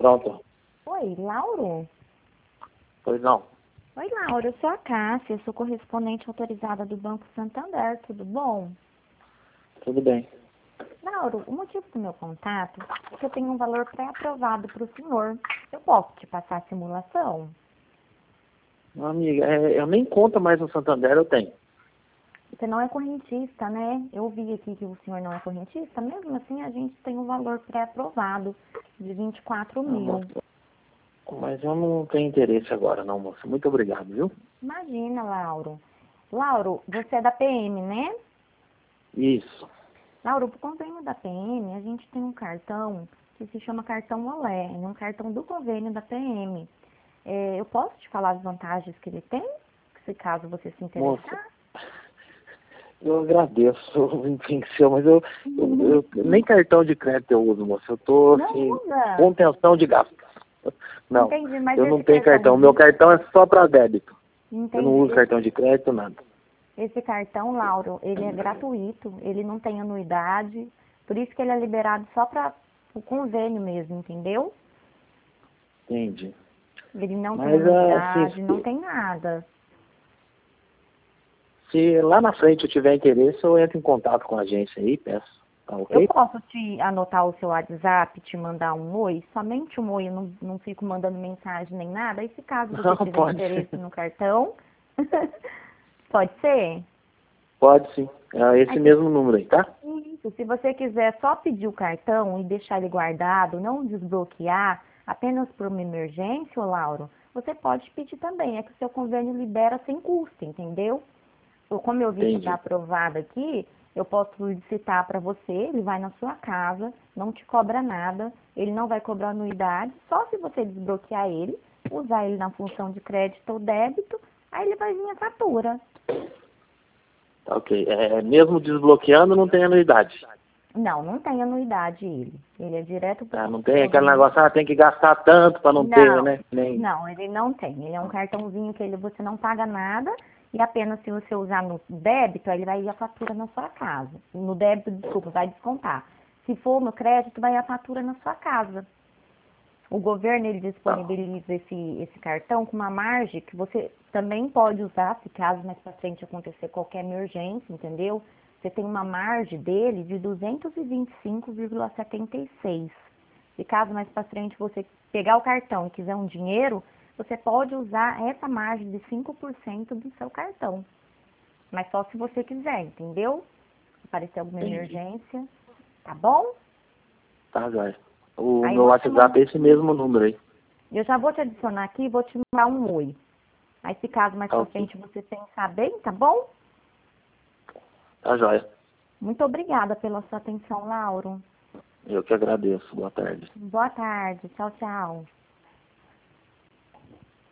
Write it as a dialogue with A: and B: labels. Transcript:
A: Pronto.
B: Oi, Lauro?
A: Pois não.
B: Oi, Lauro, eu sou a Cássia, sou correspondente autorizada do Banco Santander, tudo bom?
A: Tudo bem.
B: Lauro, o motivo do meu contato é que eu tenho um valor pré-aprovado para o senhor. Eu posso te passar a simulação?
A: Não, amiga, eu nem conta mais no Santander, eu tenho.
B: Você não é correntista, né? Eu vi aqui que o senhor não é correntista, mesmo assim a gente tem um valor pré-aprovado de 24
A: Ah,
B: mil.
A: moça, mas eu não tenho interesse agora não, moça. Muito obrigado, viu?
B: Imagina, Lauro. Lauro, você é da PM, né?
A: Isso.
B: Lauro, por convênio da PM, a gente tem um cartão que se chama cartão Olé, é um cartão do convênio da PM. Eu posso te falar as vantagens que ele tem, se caso você se
A: Moça,
B: interessar?
A: eu agradeço o empenho seu, mas eu nem cartão de crédito eu uso, moça. Eu tô,
B: Não
A: assim,
B: usa?
A: contenção de gastos. Não,
B: Entendi, mas
A: eu não
B: esse
A: tenho cartão. Meu cartão é só para débito. Eu não
B: entendi.
A: uso cartão de crédito, nada.
B: Esse cartão, Lauro, ele é gratuito, ele não tem anuidade, por isso que ele é liberado só para o convênio mesmo, entendeu?
A: Entendi.
B: Ele não tem
A: Mas,
B: anuidade, não
A: assim,
B: tem nada.
A: se lá na frente eu tiver interesse, eu entro em contato com a agência aí, peço. Tá
B: Eu
A: ok?
B: posso te anotar o seu WhatsApp, te mandar um oi? Somente um oi, eu não fico mandando mensagem nem nada. E se caso você
A: Não,
B: tiver
A: pode ser.
B: interesse no cartão, pode ser?
A: Pode sim. É esse
B: Aí,
A: mesmo número aí, tá?
B: isso, se você quiser só pedir o cartão e deixar ele guardado, não desbloquear, apenas por uma emergência, ô Lauro, você pode pedir também. É que o seu convênio libera sem custo, entendeu? Como eu vi que está
A: Entendi.
B: aprovado aqui, eu posso solicitar para você, ele vai na sua casa, não te cobra nada, ele não vai cobrar anuidade, só se você desbloquear ele, usar ele na função de crédito ou débito, aí ele vai vir a fatura.
A: Tá ok. Mesmo desbloqueando, não tem anuidade.
B: Não, não tem anuidade ele. Ele é direto para
A: Tá?
B: o
A: Não tem aquele
B: convênio.
A: negócio, tem que gastar tanto para não ter,
B: Não,
A: né? Nem...
B: não, ele não tem. Ele é um cartãozinho que você não paga nada e apenas se você usar no débito, aí ele vai ir a fatura na sua casa. No débito, desculpa, vai descontar. Se for no crédito, vai a fatura na sua casa. O governo, ele
A: Tá.
B: disponibiliza esse cartão com uma margem que você também pode usar, se caso mais para frente acontecer qualquer emergência, entendeu? Você tem uma margem dele de 225,76. Se caso mais para frente você pegar o cartão e quiser um dinheiro, você pode usar essa margem de 5% do seu cartão. Mas só se você quiser, entendeu? Se aparecer alguma
A: Entendi.
B: emergência, tá bom?
A: Tá, Jóia. O
B: Aí eu
A: meu
B: vou te
A: WhatsApp
B: mandar.
A: é esse mesmo número aí.
B: Eu já vou te adicionar aqui e vou te mandar um oi. Aí se caso mais
A: Tá
B: pra
A: ok.
B: frente você pensar bem, tá bom?
A: Tá, Jóia.
B: Muito obrigada pela sua atenção, Lauro.
A: Eu que agradeço. Boa tarde.
B: Boa tarde. Tchau, tchau.